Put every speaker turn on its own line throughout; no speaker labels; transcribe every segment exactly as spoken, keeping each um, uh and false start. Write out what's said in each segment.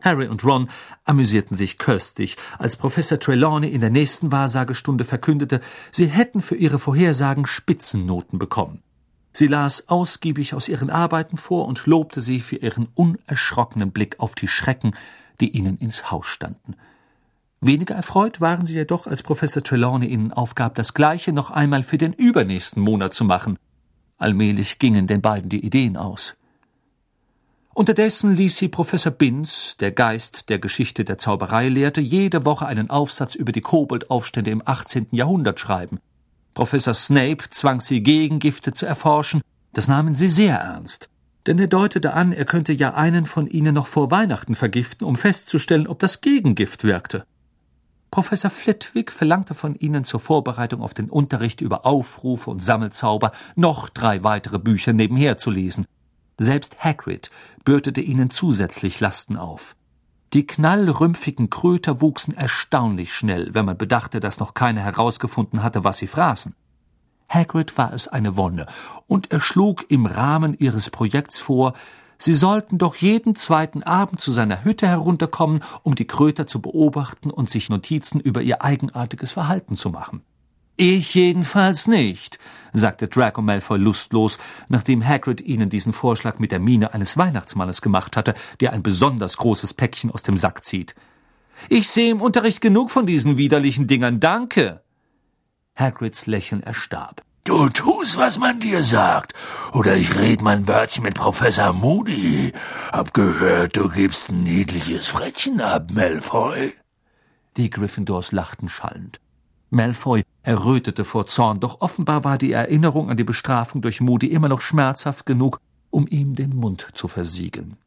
Harry und Ron amüsierten sich köstlich, als Professor Trelawney in der nächsten Wahrsagestunde verkündete, sie hätten für ihre Vorhersagen Spitzennoten bekommen. Sie las ausgiebig aus ihren Arbeiten vor und lobte sie für ihren unerschrockenen Blick auf die Schrecken, die ihnen ins Haus standen. Weniger erfreut waren sie jedoch, als Professor Trelawney ihnen aufgab, das Gleiche noch einmal für den übernächsten Monat zu machen. Allmählich gingen den beiden die Ideen aus. Unterdessen ließ sie Professor Binns, der Geist der Geschichte der Zauberei lehrte, jede Woche einen Aufsatz über die Koboldaufstände im achtzehnten Jahrhundert schreiben. Professor Snape zwang sie, Gegengifte zu erforschen. Das nahmen sie sehr ernst. Denn er deutete an, er könnte ja einen von ihnen noch vor Weihnachten vergiften, um festzustellen, ob das Gegengift wirkte. Professor Flitwick verlangte von ihnen zur Vorbereitung auf den Unterricht über Aufrufe und Sammelzauber noch drei weitere Bücher nebenher zu lesen. Selbst Hagrid bürdete ihnen zusätzlich Lasten auf. Die knallrümpfigen Kröter wuchsen erstaunlich schnell, wenn man bedachte, dass noch keiner herausgefunden hatte, was sie fraßen. Hagrid war es eine Wonne, und er schlug im Rahmen ihres Projekts vor, sie sollten doch jeden zweiten Abend zu seiner Hütte herunterkommen, um die Kröter zu beobachten und sich Notizen über ihr eigenartiges Verhalten zu machen. »Ich jedenfalls nicht«, sagte Draco Malfoy lustlos, nachdem Hagrid ihnen diesen Vorschlag mit der Miene eines Weihnachtsmannes gemacht hatte, der ein besonders großes Päckchen aus dem Sack zieht. »Ich sehe im Unterricht genug von diesen widerlichen Dingern, danke!« Hagrids Lächeln erstarb.
»Du tust, was man dir sagt, oder ich red mein Wörtchen mit Professor Moody. Hab gehört, du gibst ein niedliches Frettchen ab, Malfoy.«
Die Gryffindors lachten schallend. Malfoy errötete vor Zorn, doch offenbar war die Erinnerung an die Bestrafung durch Moody immer noch schmerzhaft genug, um ihm den Mund zu versiegeln.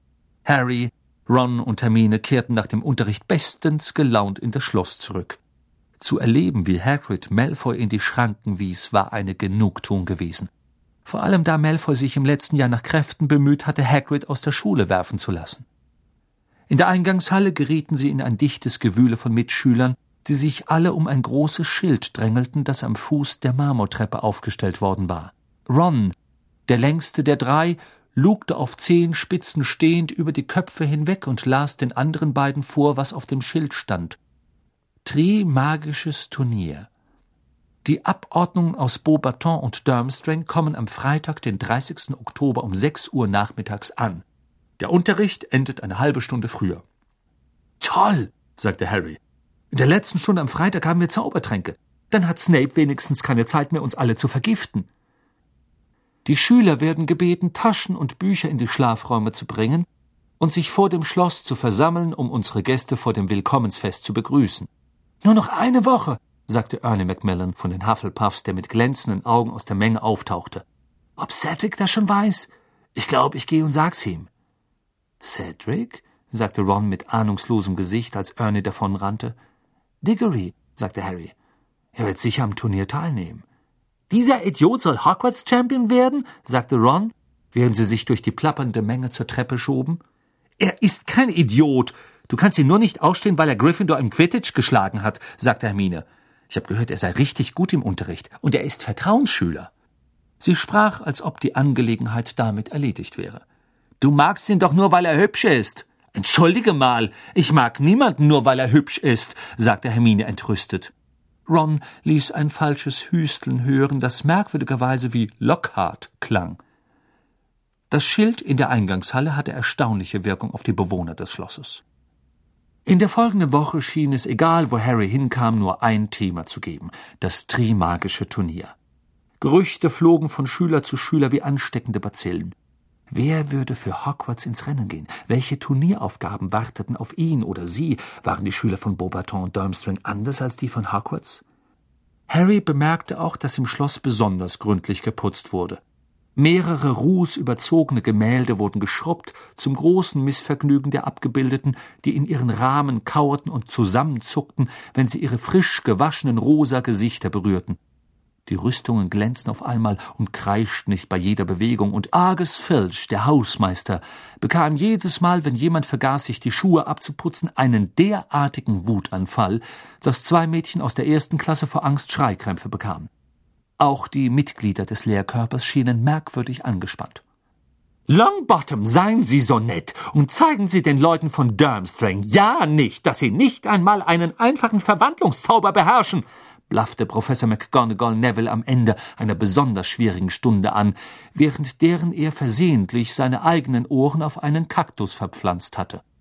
Harry, Ron und Hermine kehrten nach dem Unterricht bestens gelaunt in das Schloss zurück. Zu erleben, wie Hagrid Malfoy in die Schranken wies, war eine Genugtuung gewesen. Vor allem, da Malfoy sich im letzten Jahr nach Kräften bemüht hatte, Hagrid aus der Schule werfen zu lassen. In der Eingangshalle gerieten sie in ein dichtes Gewühle von Mitschülern, die sich alle um ein großes Schild drängelten, das am Fuß der Marmortreppe aufgestellt worden war. Ron, der längste der drei, lugte auf Zehenspitzen stehend über die Köpfe hinweg und las den anderen beiden vor, was auf dem Schild stand. Trimagisches Turnier. Die Abordnungen aus Beauxbaton und Durmstrang kommen am Freitag, den dreißigsten Oktober um sechs Uhr nachmittags an. Der Unterricht endet eine halbe Stunde früher. »Toll«, sagte Harry. »In der letzten Stunde am Freitag haben wir Zaubertränke. Dann hat Snape wenigstens keine Zeit mehr, uns alle zu vergiften.« Die Schüler werden gebeten, Taschen und Bücher in die Schlafräume zu bringen und sich vor dem Schloss zu versammeln, um unsere Gäste vor dem Willkommensfest zu begrüßen. »Nur noch eine Woche«, sagte Ernie Macmillan von den Hufflepuffs, der mit glänzenden Augen aus der Menge auftauchte. »Ob Cedric das schon weiß? Ich glaube, ich gehe und sag's ihm.« »Cedric?«, sagte Ron mit ahnungslosem Gesicht, als Ernie davonrannte. »Diggory«, sagte Harry. »Er wird sicher am Turnier teilnehmen.« »Dieser Idiot soll Hogwarts-Champion werden?«, sagte Ron, während sie sich durch die plappernde Menge zur Treppe schoben. »Er ist kein Idiot. Du kannst ihn nur nicht ausstehen, weil er Gryffindor im Quidditch geschlagen hat«, sagte Hermine. »Ich habe gehört, er sei richtig gut im Unterricht und er ist Vertrauensschüler.« Sie sprach, als ob die Angelegenheit damit erledigt wäre. »Du magst ihn doch nur, weil er hübsch ist.« »Entschuldige mal, ich mag niemanden nur, weil er hübsch ist«, sagte Hermine entrüstet. Ron ließ ein falsches Hüsteln hören, das merkwürdigerweise wie Lockhart klang. Das Schild in der Eingangshalle hatte erstaunliche Wirkung auf die Bewohner des Schlosses. In der folgenden Woche schien es, egal wo Harry hinkam, nur ein Thema zu geben: das Trimagische Turnier. Gerüchte flogen von Schüler zu Schüler wie ansteckende Bazillen. Wer würde für Hogwarts ins Rennen gehen? Welche Turnieraufgaben warteten auf ihn oder sie? Waren die Schüler von Beauxbaton und Durmstrang anders als die von Hogwarts? Harry bemerkte auch, dass im Schloss besonders gründlich geputzt wurde. Mehrere rußüberzogene Gemälde wurden geschrubbt, zum großen Missvergnügen der Abgebildeten, die in ihren Rahmen kauerten und zusammenzuckten, wenn sie ihre frisch gewaschenen rosa Gesichter berührten. Die Rüstungen glänzten auf einmal und kreischten nicht bei jeder Bewegung, und Argus Filch, der Hausmeister, bekam jedes Mal, wenn jemand vergaß, sich die Schuhe abzuputzen, einen derartigen Wutanfall, dass zwei Mädchen aus der ersten Klasse vor Angst Schreikrämpfe bekamen. Auch die Mitglieder des Lehrkörpers schienen merkwürdig angespannt. Longbottom, seien Sie so nett und zeigen Sie den Leuten von Durmstrang ja nicht, dass sie nicht einmal einen einfachen Verwandlungszauber beherrschen, blaffte Professor McGonagall Neville am Ende einer besonders schwierigen Stunde an, während deren er versehentlich seine eigenen Ohren auf einen Kaktus verpflanzt hatte.